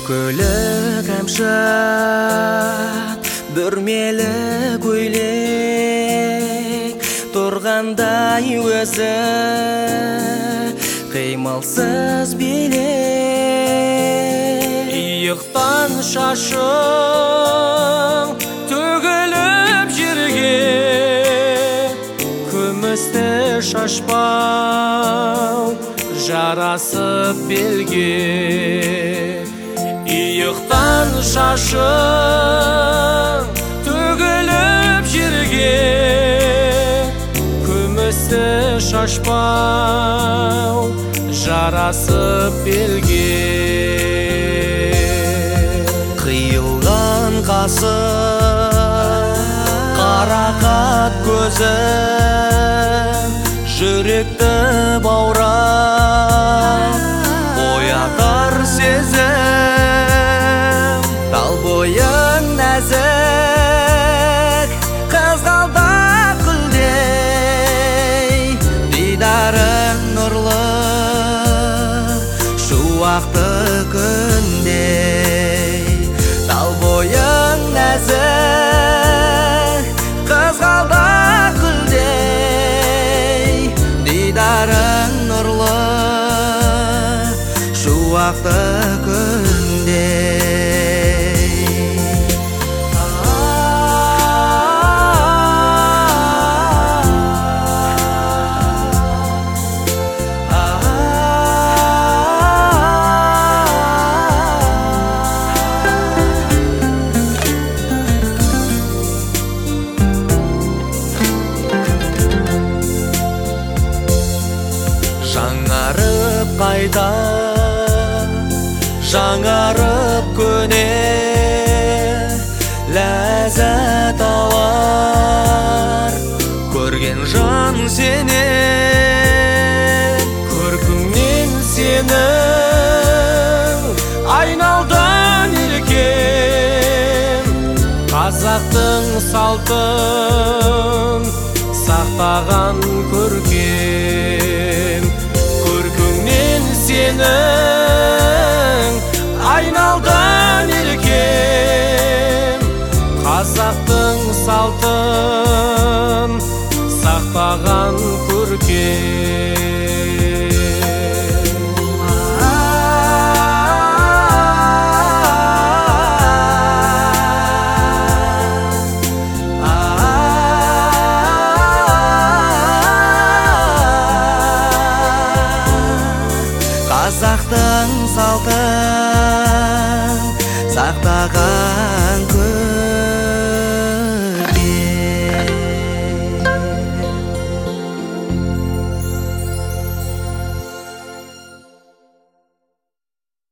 Көйлек әмшат, бүрмелі көйлек тұрғандай өзі қимылсыз билек. Иықтан шашың төгіліп жерге, күмісті шашпау жарасып белге. Иықтан шашың төгіліп жерге, күмісті шашпау жарасып белге. Қиылған қасы, қарақат көзі, жүректі баурап оятар сезім. Тал бойың нәзік, қызғалдақ гүлдей, дидарың нұрлы, шуақты күндей. Тал бойың нәзік, қызғалдақ гүлдей, дидарың нұрлы, шуақты күндей. Жаңарып қайта, жаңарып көне, ләззат алар көрген жан сенен. Көркіңнен сенің айналдан еркем, қазақтың салтын сақтаған көркем. Көркіңнен сенің айналдан еркем, қазақтың салтын сақтаған көркем. Қазақтың салтын сақтаған